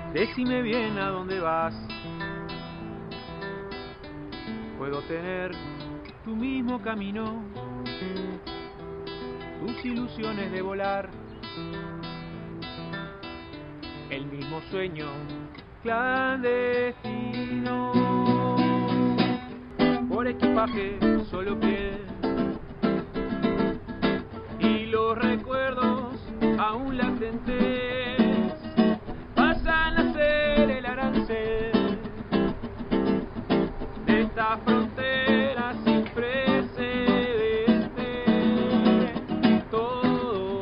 Decime bien a dónde vas. Puedo tener tu mismo camino, tus ilusiones de volar, el mismo sueño clandestino. Por equipaje, solo piel, y los recuerdos aún latentes pasan a ser el arancel de esta frontera sin precedentes. Todos.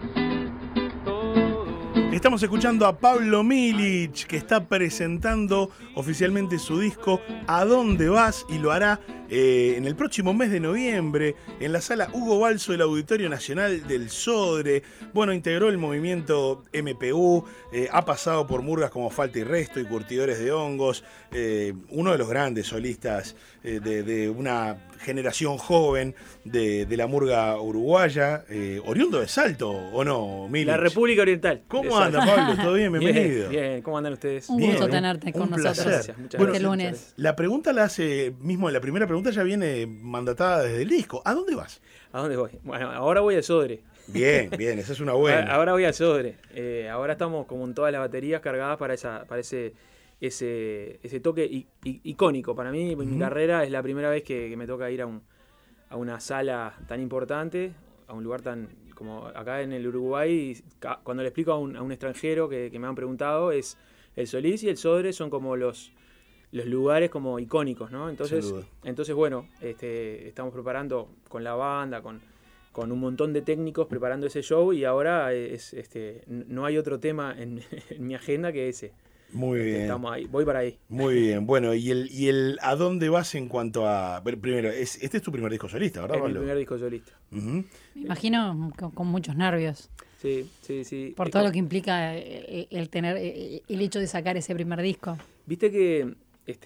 Estamos escuchando a Pablo Milić, que está presentando oficialmente su disco ¿A dónde vas? Y lo hará en el próximo mes de noviembre en la sala Hugo Balso del Auditorio Nacional del Sodre. Bueno, integró el movimiento MPU, ha pasado por murgas como Falta y Resto y Curtidores de Hongos, uno de los grandes solistas de una generación joven de la murga uruguaya, oriundo de Salto, ¿o no, Milić? La República Oriental. ¿Cómo anda, Pablo? ¿Todo bien? Bienvenido. Bien, ¿cómo andan ustedes? Un gusto tenerte con nosotros. Gracias, muchas Bueno, gracias. lunes. La pregunta la hace mismo, la primera pregunta ya viene mandatada desde el disco. ¿A dónde vas? ¿A dónde voy? Bueno, ahora voy al Sodre. Bien, esa es una buena. Ahora voy al Sodre. Ahora estamos como en todas las baterías cargadas para ese toque icónico. Para mí, mi carrera es la primera vez que me toca ir a una sala tan importante, a un lugar tan como acá en el Uruguay. Cuando le explico a un extranjero que me han preguntado, es el Solís y el Sodre son como los lugares como icónicos, ¿no? Entonces bueno, estamos preparando con la banda, con un montón de técnicos preparando ese show, y ahora no hay otro tema en mi agenda que ese. Muy bien. Estamos ahí, voy para ahí. Muy bien. Bueno, y el ¿a dónde vas en cuanto a...? Primero, este es tu primer disco solista, ¿verdad, Es mi Pablo? primer disco solista. Uh-huh. Me imagino con muchos nervios. Sí. Por todo lo que implica el tener el hecho de sacar ese primer disco. Viste que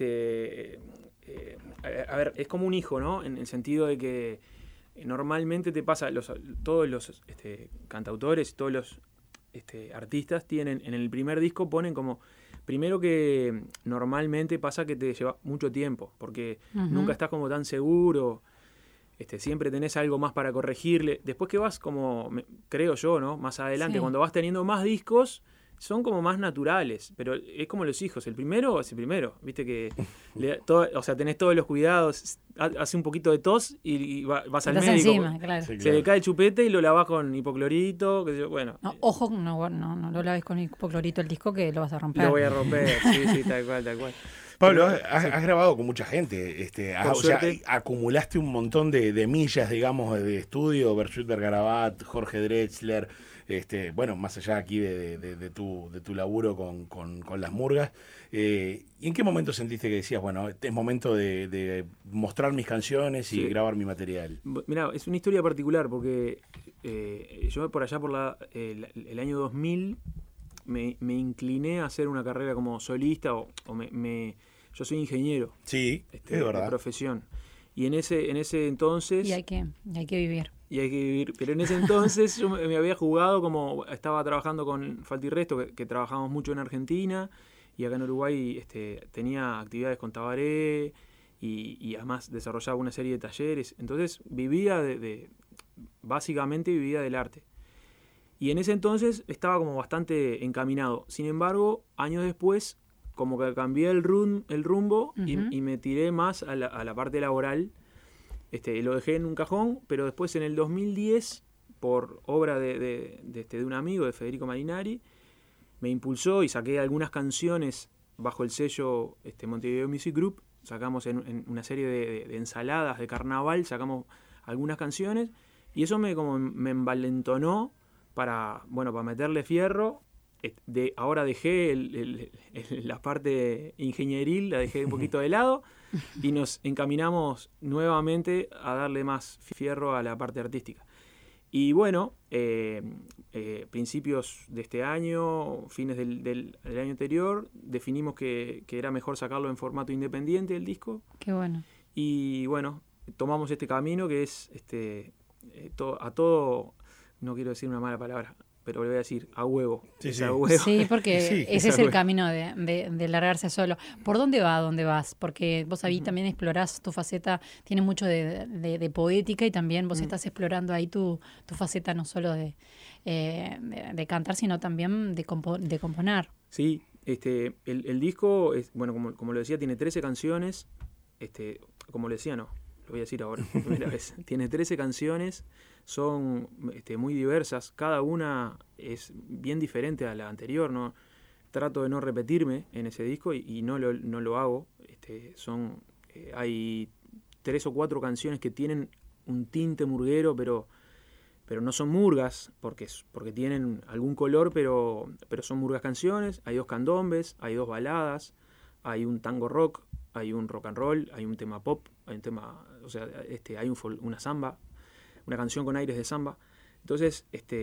a ver, es como un hijo, ¿no? En el sentido de que normalmente te pasa, todos los cantautores, todos los artistas tienen, en el primer disco ponen como, primero que normalmente pasa que te lleva mucho tiempo, porque nunca estás como tan seguro, siempre tenés algo más para corregirle. Después que vas como, creo yo, ¿no? Más adelante, Sí. cuando vas teniendo más discos, son como más naturales, pero es como los hijos, el primero es el primero, viste que tenés todos los cuidados, hace un poquito de tos y vas al Estás médico. encima, claro. Sí, Se le cae el chupete y lo lavás con hipoclorito, qué sé yo, bueno. No, ojo, no lo laves con hipoclorito el disco, que lo vas a romper. Lo voy a romper, sí, tal cual. Pablo, has grabado con mucha gente, suerte. acumulaste un montón de millas, digamos, de estudio, Bersuit Vergarabat, Jorge Drexler, bueno, más allá aquí de tu laburo con las murgas. ¿Y en qué momento sentiste que decías, bueno, es momento de mostrar mis canciones y grabar mi material? Mirá, es una historia particular porque yo por allá por el año 2000 me incliné a hacer una carrera como solista yo soy ingeniero. Sí, es verdad. De profesión. Y en ese entonces... Y hay que vivir. Pero en ese entonces yo me había jugado, como estaba trabajando con Falta y Resto, que trabajamos mucho en Argentina, y acá en Uruguay tenía actividades con Tabaré, y además desarrollaba una serie de talleres. Entonces básicamente vivía del arte. Y en ese entonces estaba como bastante encaminado. Sin embargo, años después, como que cambié el rumbo y me tiré más a la parte laboral. Lo dejé en un cajón, pero después en el 2010, por obra de un amigo, de Federico Marinari, me impulsó y saqué algunas canciones bajo el sello Montevideo Music Group. Sacamos en una serie de ensaladas de carnaval, sacamos algunas canciones, y eso me envalentonó para meterle fierro. Ahora dejé la parte ingenieril, la dejé un poquito de lado y nos encaminamos nuevamente a darle más fierro a la parte artística. Y bueno, principios de este año, fines del año anterior, definimos que era mejor sacarlo en formato independiente el disco. Qué bueno. Y bueno, tomamos este camino que es a todo, no quiero decir una mala palabra, pero le voy a decir, a huevo. Sí, es sí. a huevo. Sí, porque Sí, ese es el camino de largarse solo. ¿Por dónde va? ¿A dónde vas? Porque vos ahí también explorás tu faceta, tiene mucho de poética y también vos estás explorando ahí tu faceta no solo de cantar, sino también de componer. Sí, el disco, bueno, como lo decía, tiene 13 canciones. Como lo decía, no, lo voy a decir ahora, por primera vez. Tiene 13 canciones, son muy diversas, cada una es bien diferente a la anterior, ¿no? Trato de no repetirme en ese disco y no lo hago. Hay 3 o 4 canciones que tienen un tinte murguero, pero no son murgas, porque tienen algún color, pero son murgas canciones. Hay 2 candombes, hay 2 baladas, hay un tango rock, hay un rock and roll, hay un tema pop, hay un tema, hay una samba, una canción con aires de samba. Entonces,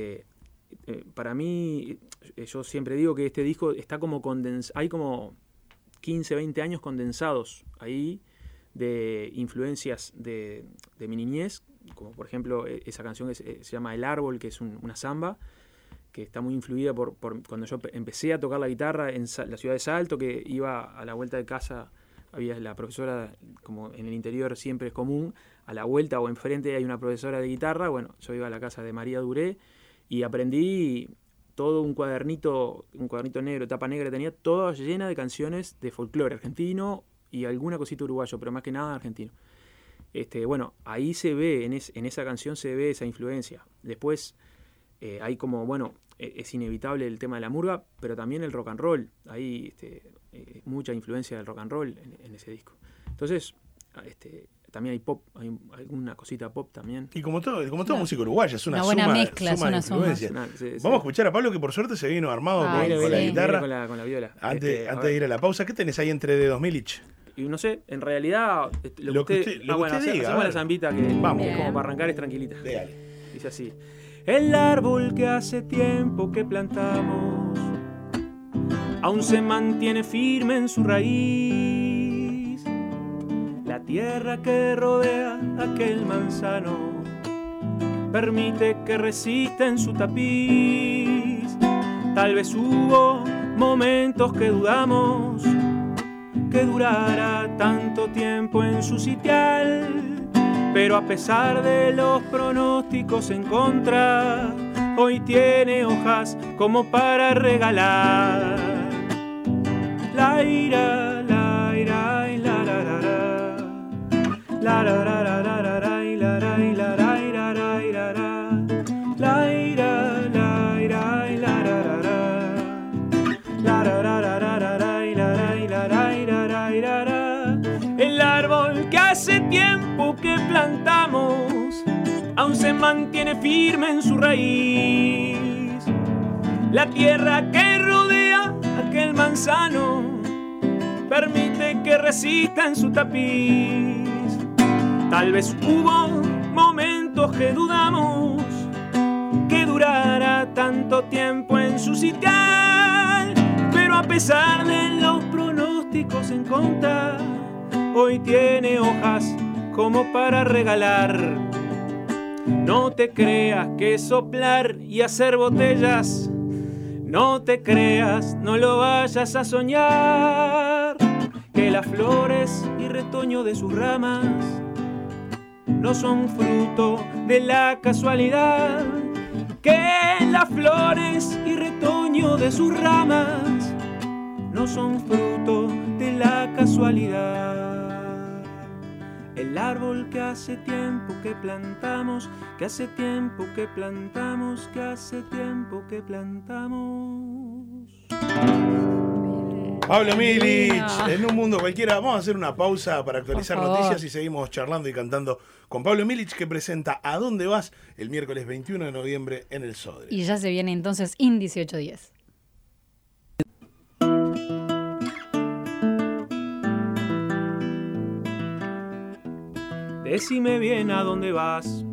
para mí, yo siempre digo que este disco está como hay como 15, 20 años condensados ahí de influencias de mi niñez, como por ejemplo esa canción que se llama El Árbol, que es una samba, que está muy influida por cuando yo empecé a tocar la guitarra en la ciudad de Salto, que iba a la vuelta de casa, había la profesora, como en el interior siempre es común, a la vuelta o enfrente hay una profesora de guitarra. Bueno, yo iba a la casa de María Duré y aprendí todo un cuadernito negro, tapa negra, tenía toda llena de canciones de folclore argentino y alguna cosita uruguayo, pero más que nada argentino. Bueno, ahí se ve, en esa canción se ve esa influencia. Después hay como, bueno, es inevitable el tema de la murga, pero también el rock and roll. Hay mucha influencia del rock and roll en ese disco. Entonces, también hay pop, hay alguna cosita pop también. Y como todo música uruguaya, es una buena suma, mezcla, es suma de una suma. influencia. Sí. Vamos a escuchar a Pablo, que por suerte se vino armado con la guitarra. Con la viola. Antes de ir a la pausa, ¿qué tenés ahí entre dedos, Milich? Y no sé, en realidad, Lo que usted diga, hacemos la zambita que Vamos. es como para arrancar, es tranquilita. Dale. Dice así: el árbol que hace tiempo que plantamos aún se mantiene firme en su raíz. La tierra que rodea aquel manzano permite que resista en su tapiz. Tal vez hubo momentos que dudamos que durara tanto tiempo en su sitial, pero a pesar de los pronósticos en contra, hoy tiene hojas como para regalar. La ira, la ira, y la ra ra ra, la ra ra ra ra ra ra, y la ra y la ra y ra ra y ra ra, la ira, la ira, y la ra ra ra, la ra ra ra ra ra ra, y la ra y la ra y ra ra y ra ra. El árbol que hace tiempo que plantamos aún se mantiene firme en su raíz. La tierra que rodea aquel manzano permite que resista en su tapiz. Tal vez hubo momentos que dudamos que durara tanto tiempo en su sitial, pero a pesar de los pronósticos en contra, hoy tiene hojas como para regalar. No te creas que soplar y hacer botellas, no te creas, no lo vayas a soñar, que las flores y retoño de sus ramas no son fruto de la casualidad, que las flores y retoño de sus ramas no son fruto de la casualidad. El árbol que hace tiempo que plantamos, que hace tiempo que plantamos, que hace tiempo que plantamos. Pablo Milich, en un mundo cualquiera. Vamos a hacer una pausa para actualizar noticias y seguimos charlando y cantando con Pablo Milich, que presenta ¿A dónde vas? El miércoles 21 de noviembre en el Sodre. Y ya se viene entonces Índice 810. Decime bien a dónde vas.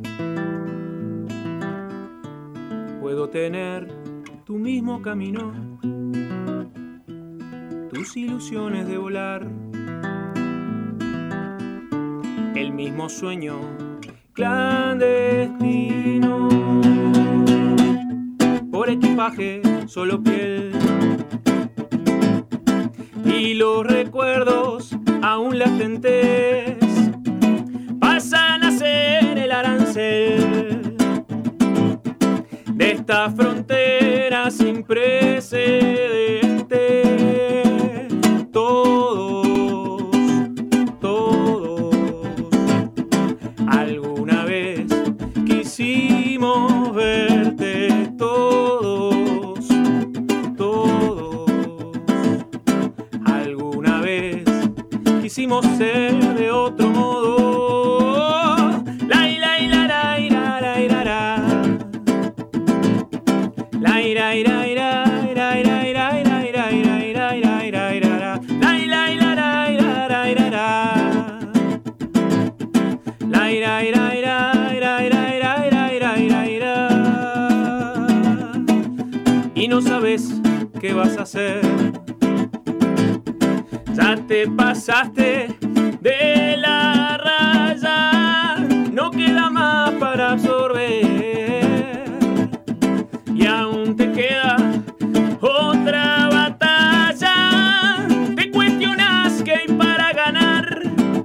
Puedo tener tu mismo camino, tus ilusiones de volar, el mismo sueño clandestino. Por aquí paje, solo piel. Y los recuerdos aún latentes pasan a ser el arancel de esta frontera sin precedente. Todos, alguna vez quisimos verte. Todos, alguna vez quisimos ser de otro modo. La ira ira la ira la ira la. La ira ira ira ira ira ira ira ira ira ira ira ira ira. La ira ira ira ira ira ira. La ira ira ira ira ira ira ira ira ira ira. Y no sabes qué vas a hacer. Ya te pasaste de la raya, no queda más para absorber. Y aún te queda otra batalla. Te cuestionas qué hay para ganar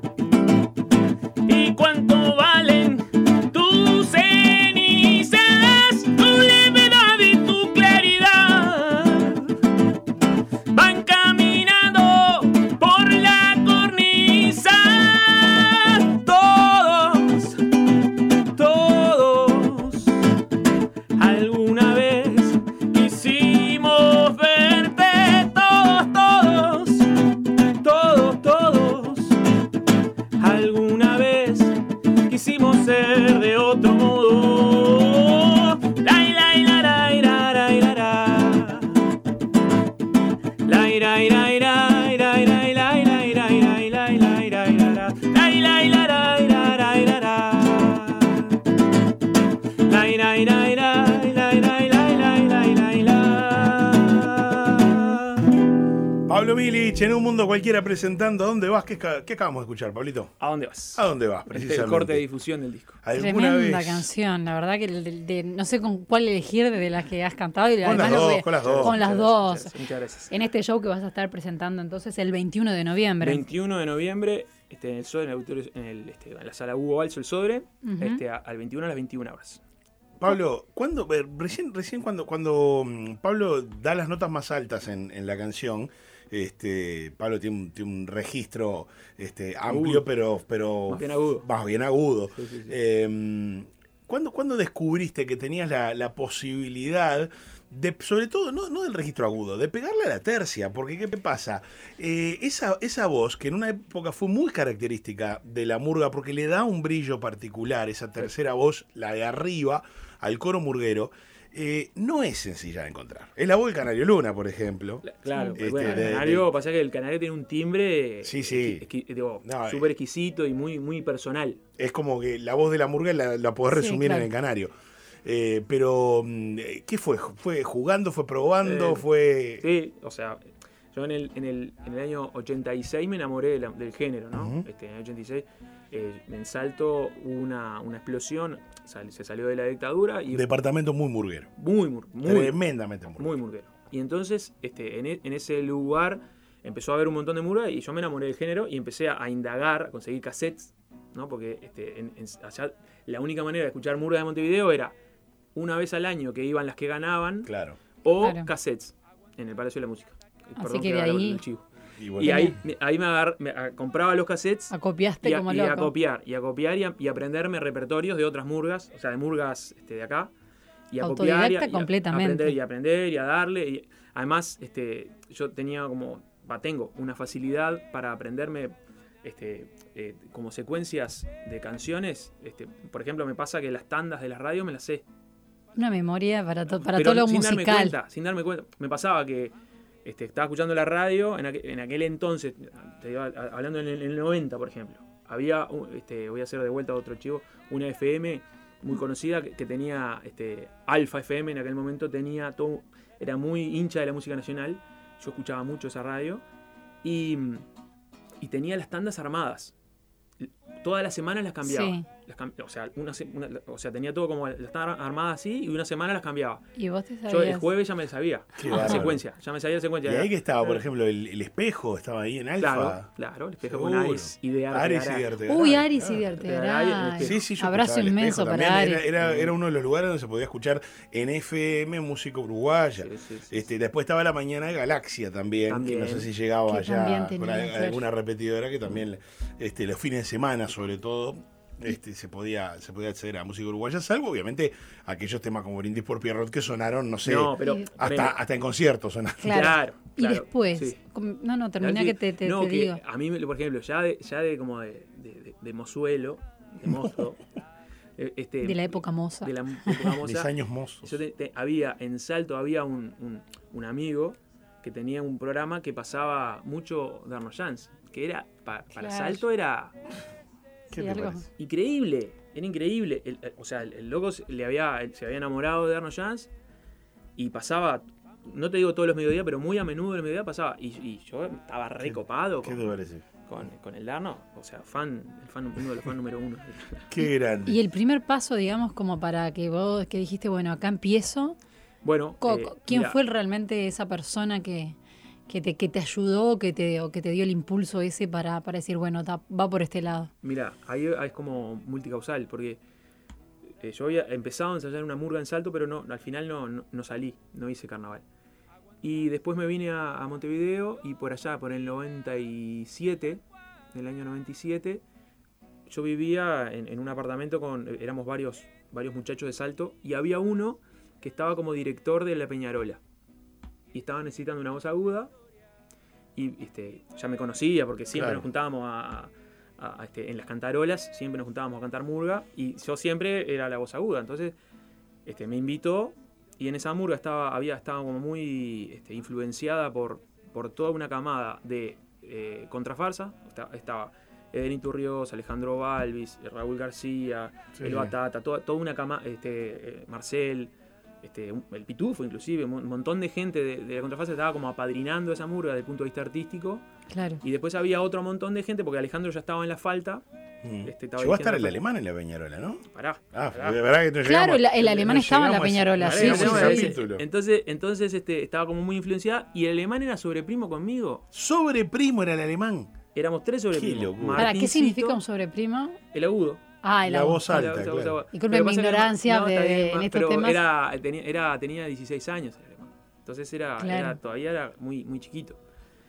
y cuánto valen tus cenizas, tu levedad y tu claridad. Van caminando por la cornisa. Todos, alguna vez quisimos verte. Todos, alguna vez quisimos ser de otro modo. La ira ira la ira la ira la. La ira ira ira ira ira ira ira ira ira ira ira ira ira. La ira ira la ira la ira la. La ira ira ira ira ira ira ira ira ira ira. Pablo Milic, en un mundo cualquiera presentando ¿A dónde vas? ¿Qué acabamos de escuchar, Pablito? ¿A dónde vas? ¿A dónde vas? Este Precisamente. es el corte de difusión del disco. ¿Alguna Tremenda vez? canción, la verdad que no sé con cuál elegir de las que has cantado. Y Con además las lo dos, que- con las dos. Con las Muchas dos. gracias, muchas gracias. En este show que vas a estar presentando entonces el 21 de noviembre. 21 de noviembre, en el Sodre, en la sala Hugo Balso, el Sodre, Ujú. al 21 a las 21 horas. Pablo, recién cuando Pablo da las notas más altas en la canción, Pablo tiene un registro amplio, pero Más bien agudo. Más bien agudo. Sí, sí, sí. ¿Cuándo descubriste que tenías la posibilidad de, sobre todo, no del registro agudo, de pegarle a la tercia? Porque ¿qué pasa? Esa voz, que en una época fue muy característica de la murga, porque le da un brillo particular, esa tercera voz, la de arriba, al coro murguero, no es sencilla de encontrar. Es la voz del Canario Luna, por ejemplo. Claro, Sí. bueno, De- el canario, pasa que el canario tiene un timbre Sí, sí. No, súper exquisito y muy, muy personal. Es como que la voz de la murga la podés Sí, resumir claro. en el Canario. Pero, ¿qué fue? ¿Fue jugando? ¿Fue probando? ¿Fue...? Sí, o sea, yo en el año 86 me enamoré del género, ¿no? Ujú. En el 86 en Salto hubo una explosión, se salió de la dictadura y Departamento muy murguero. muy Tremendamente murguero. muy murguero. Y entonces en ese lugar empezó a haber un montón de murga y yo me enamoré del género y empecé a indagar, a conseguir cassettes, ¿no? Porque allá la única manera de escuchar murga de Montevideo era una vez al año que iban las que ganaban Claro. o Claro. cassettes en el Palacio de la Música. Así que de haga ahí- el chivo. Y bueno, Y ahí compraba los cassettes Acopiaste y como a loco. copiar y aprenderme repertorios de otras murgas, o sea, de murgas de acá. Y a copiar Autodidacta completamente. aprender y a darle. Y además, yo tenía tengo una facilidad para aprenderme como secuencias de canciones. Por ejemplo, me pasa que las tandas de la radio me las sé. Una memoria para Pero todo lo sin musical. sin darme cuenta. Me pasaba que estaba escuchando la radio en aquel entonces, te digo, hablando en el 90, por ejemplo. Había, voy a hacer de vuelta otro chivo, una FM muy conocida que tenía Alfa FM en aquel momento, era muy hincha de la música nacional. Yo escuchaba mucho esa radio y tenía las tandas armadas. Todas las semanas las cambiaba. Sí. o sea, tenía todo como, estaban armadas así y una semana las cambiaba. ¿Y vos te sabías? Yo el jueves ya me sabía Qué la bárbaro. secuencia, ya me sabía la secuencia. Y ahí que estaba, por ejemplo, el espejo, estaba ahí en Alfa. Claro, el espejo Seguro. con Ares y de Ares y de Artegaray. Uy, Ares y de Claro. Artegaray. Sí, sí, yo Abrazo escuchaba el inmenso espejo para también. Ares. Era uno de los lugares donde se podía escuchar en FM música uruguaya. Sí. Después estaba la mañana de Galaxia también, que no sé si llegaba Que allá también con tenía flash. alguna repetidora que también los fines de semana sobre todo se podía acceder a música uruguaya, salvo obviamente aquellos temas como Brindis por Pierrot que sonaron, no sé, No, pero hasta en conciertos sonaron. Claro. Y claro, después, sí. no, termina que te que digo. a mí, por ejemplo, ya de como de mozuelo, de mozo, De la época moza. de la época moza, Mis años mozos. yo había en Salto había un amigo que tenía un programa que pasaba mucho de Arno Jans, que era para Claro. Salto era ¿Qué Sí, te algo. parece? increíble, era increíble. El loco se había enamorado de Arno Jans y pasaba, no te digo todos los mediodías, pero muy a menudo el mediodía pasaba. Y yo estaba recopado ¿Qué te parece? con el Arno, o sea, uno de los fans número uno. Qué grande. Y el primer paso, digamos, como para que vos, que dijiste, bueno, acá empiezo, Bueno, ¿quién mira, fue realmente esa persona que te ayudó, que te dio el impulso ese para decir, bueno, va por este lado? Mira, ahí es como multicausal, porque yo había empezado a ensayar una murga en Salto, pero al final no salí, no hice carnaval. Y después me vine a Montevideo y por allá, por el 97, en el año 97, yo vivía en un apartamento éramos varios muchachos de Salto y había uno que estaba como director de la Peñarola. Y estaba necesitando una voz aguda y ya me conocía porque siempre Claro. nos juntábamos en las cantarolas, siempre nos juntábamos a cantar murga y yo siempre era la voz aguda. Entonces me invitó y en esa murga estaba como muy influenciada por toda una camada de contrafarsa. Estaba Edelín Turrios, Alejandro Balvis, Raúl García, Sí. El Batata, toda una camada, Marcel, el Pitufo inclusive, un montón de gente de la contrafarsa estaba como apadrinando esa murga desde el punto de vista artístico. Claro. Y después había otro montón de gente, porque Alejandro ya estaba en la falta. Estaba Llegó a estar dirigiendo el la alemán en la Peñarola, ¿no? Pará. De verdad que no Claro, llegamos- el alemán no estaba en la llegamos a ese- Peñarola, no sí, llegamos sí, a ese sí. capítulo. Entonces estaba como muy influenciada y el alemán era sobreprimo conmigo. Sobreprimo era el alemán. Éramos 3 sobreprimos. Qué locura. Ahora, ¿qué Martincito, significó un sobreprimo? El agudo. Ah, el La agudo. voz alta, claro. Disculpe Lo que mi pasa que ignorancia está bien, en estos pero temas. tenía 16 años el alemán. Entonces Claro. todavía era muy, muy chiquito.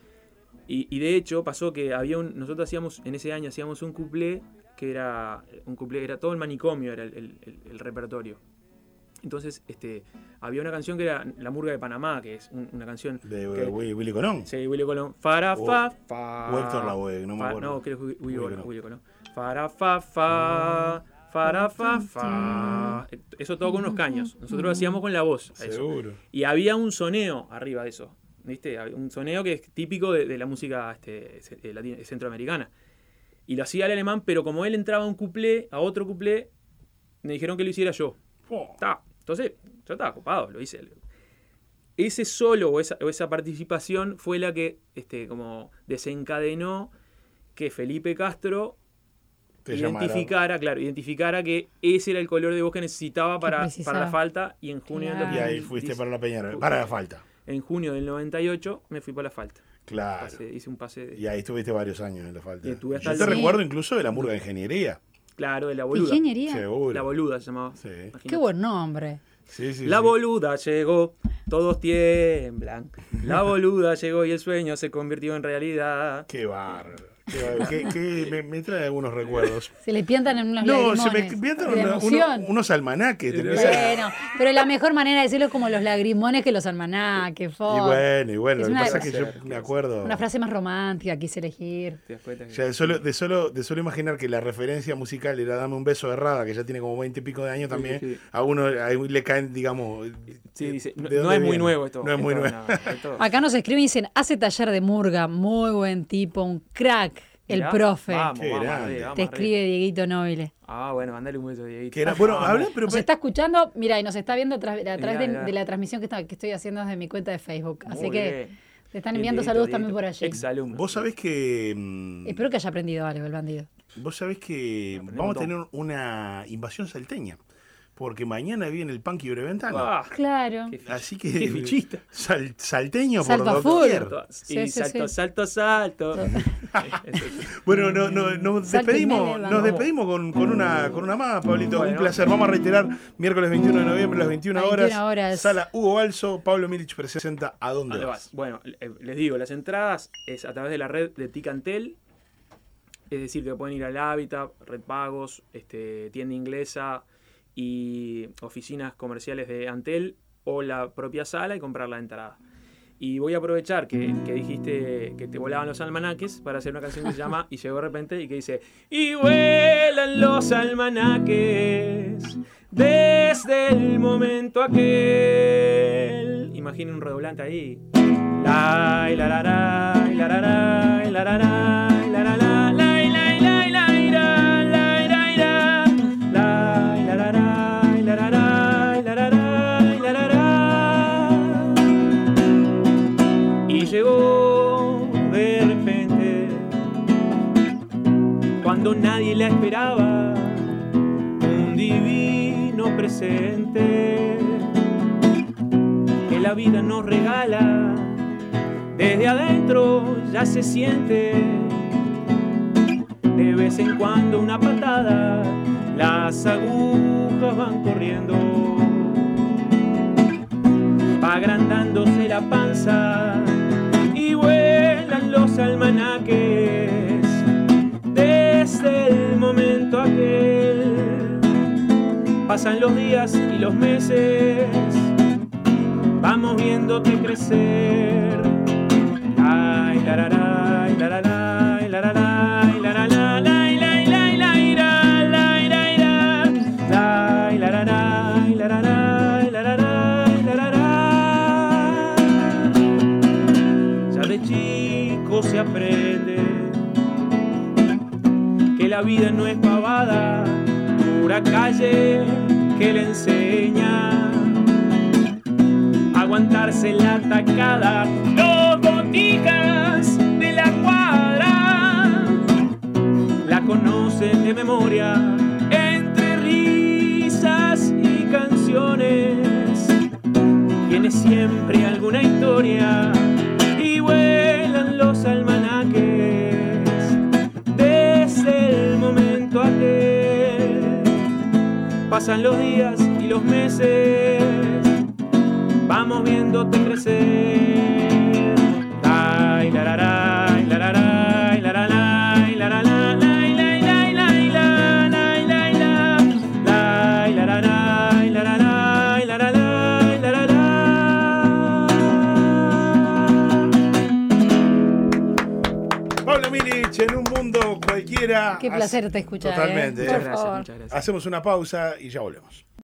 Y de hecho pasó que nosotros en ese año hacíamos un cuplé que era todo el manicomio, era el repertorio. Entonces había una canción que era La Murga de Panamá, que es una canción De que- Willy Colón. Sí, Willy Colón. Fara, O- fa, fa. o Héctor Lavoe, no me acuerdo. No, creo que es Willy Colón. Willy Colón. Fara, fa, fa. Fara, fa, fa. Eso todo con unos caños. Nosotros lo hacíamos con la voz. a eso. Seguro. Y había un soneo arriba de eso. ¿Viste? Un soneo que es típico de la música centroamericana. Y lo hacía el alemán, pero como él entraba a otro cuplé, me dijeron que lo hiciera yo. Entonces, yo estaba ocupado, lo hice. Ese solo o esa participación fue la que como desencadenó que Felipe Castro Te identificara que ese era el color de voz que necesitaba para precisaba. la falta y en junio Claro. Y ahí fuiste para la Peñarola. Para la falta. En junio del 98 me fui para la falta. Claro. Hice un pase Y ahí estuviste varios años en la falta. Y estuve Yo hasta te el- recuerdo incluso de la murga de ingeniería. claro, de la boluda. Ingeniería. Seguro. La boluda se llamaba. Sí. Imagínate. Qué buen nombre. Sí, sí, La sí. boluda llegó, todos tiemblan. La boluda llegó y el sueño se convirtió en realidad. Qué bárbaro. Me trae algunos recuerdos. Se le pientan en unos No, se me lagrimones piensan de emoción. unos almanaques. Bueno, pero la mejor manera de decirlo es como los lagrimones que los almanaques. Y bueno, Es lo que una- pasa es que yo me acuerdo. Una frase más romántica quise elegir. ¿Te das cuenta? O sea, de solo imaginar que la referencia musical era Dame un beso de Rada, que ya tiene como 20 y pico de años también, sí. a uno ahí le caen, digamos. Sí, dice, no, ¿de no dónde es muy viene? nuevo esto. No es muy Esto, nuevo. esto- Acá nos escriben y dicen, hace taller de murga, muy buen tipo, un crack, el Mirá, profe. Vamos, Qué vamos grande. arriba, vamos Te escribe Dieguito Nobile. arriba. Bueno, mandale un beso, Dieguito. Que era, bueno, habla, pero Nos está escuchando, mira, y nos está viendo a través Mirá, de, mirá. de la transmisión que estoy haciendo desde mi cuenta de Facebook. Muy Así que bien. te están Bien, enviando Dieguito, saludos Dieguito. también por allí. Exalumno. vos sabés que. Espero que haya aprendido algo el bandido. Vos sabés que Aprendemos vamos a todo. tener una invasión salteña. Porque mañana viene el Punky Breventano. Ah, Claro. qué Así que qué fichista. salteño Salto por a full. doquier. Sí, Y sí, salto, sí. salto. Bueno, nos Salto y despedimos, medio, nos vamos. despedimos con una más, Pablito. Bueno. Un placer. Vamos a reiterar, miércoles 21 de noviembre a las 21 horas. 21 horas. Sala Hugo Balso, Pablo Milich presenta ¿A dónde ¿Dónde vas? vas? Bueno, les digo, las entradas es a través de la red de Ticantel. Es decir, que pueden ir al Hábitat, Red Pagos, tienda inglesa y oficinas comerciales de Antel o la propia sala y comprar la entrada. Y voy a aprovechar que dijiste que te volaban los almanaques para hacer una canción que se llama Y llegó de repente y que dice y vuelan los almanaques desde el momento aquel. Imaginen un redoblante ahí. La la la la la la la la la la la. Llegó de repente cuando nadie la esperaba, un divino presente que la vida nos regala, desde adentro ya se siente, de vez en cuando una patada, las agujas van corriendo, va agrandándose la panza y vuelan los almanaques desde el momento aquel. Pasan los días y los meses, vamos viéndote crecer. Ay, la la la, la la la, la la la, la la la, la la la, la chico se aprende que la vida no es pavada, pura calle que le enseña a aguantarse la tacada. Los botijas de la cuadra la conocen de memoria, entre risas y canciones tiene siempre alguna historia. Vuelan los almanaques desde el momento aquel. Pasan los días y los meses, vamos viéndote crecer. Ay, la la la, la la la, la la la, la la la, la la la, la la la, la la. Pablo Milich en un mundo cualquiera. Qué placer te escuchar. Totalmente. Por Muchas gracias, favor. muchas gracias. Hacemos una pausa y ya volvemos.